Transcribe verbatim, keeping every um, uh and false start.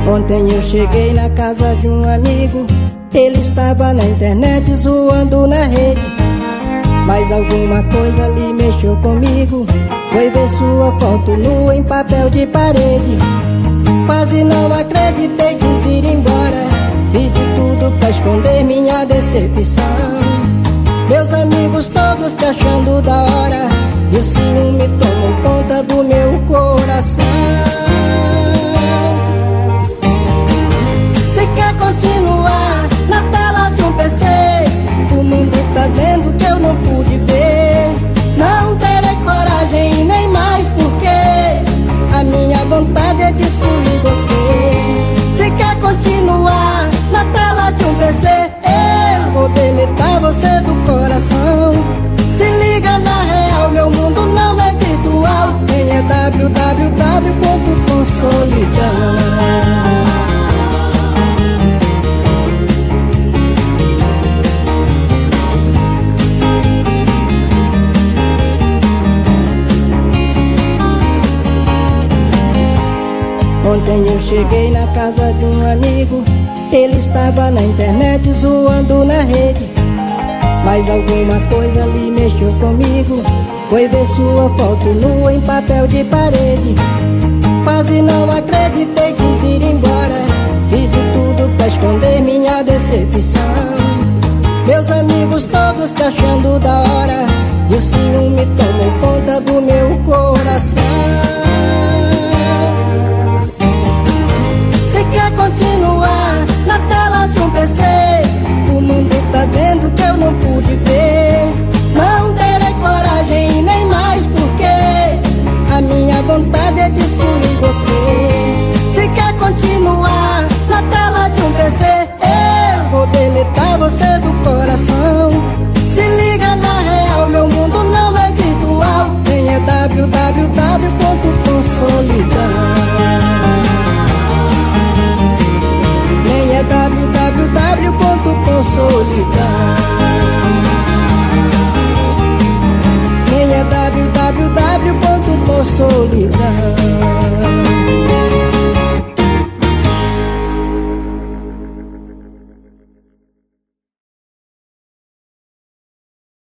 Ontem eu cheguei na casa de um amigo, ele estava na internet zoando na rede. Mas alguma coisa ali mexeu comigo, foi ver sua foto nua em papel de parede. Quase não acreditei, quis ir embora, fiz de tudo pra esconder minha decepção. Meus amigos todos te achando da hora, e o ciúme tomou conta do meu coração. Se quer continuar na tela de um P C, o mundo tá vendo que eu não pude ver. Não terei coragem e nem mais, porque a minha vontade é destruir você. Se quer continuar na tela de um P C, eu vou deletar você do coração. Se liga na real, meu mundo não é virtual, nem é w w w ponto com solidão. Ontem eu cheguei na casa de um amigo, ele estava na internet zoando na rede. Mas alguma coisa ali mexeu comigo, foi ver sua foto nua em papel de parede. Quase não acreditei, quis ir embora, fiz de tudo pra esconder minha decepção. Meus amigos todos te achando da hora, e o ciúme tomou conta do meu coração. Quer continuar na tela de um P C, o mundo tá vendo que eu não pude ver. Não terei coragem e nem mais, porque a minha vontade é destruir você. Se quer continuar na tela de um P C, eu vou deletar você do coração. Se liga na real, meu mundo não é virtual, nem é w w w ponto com solidão. É w w w ponto com solidão. Nem é w w w ponto com solidão.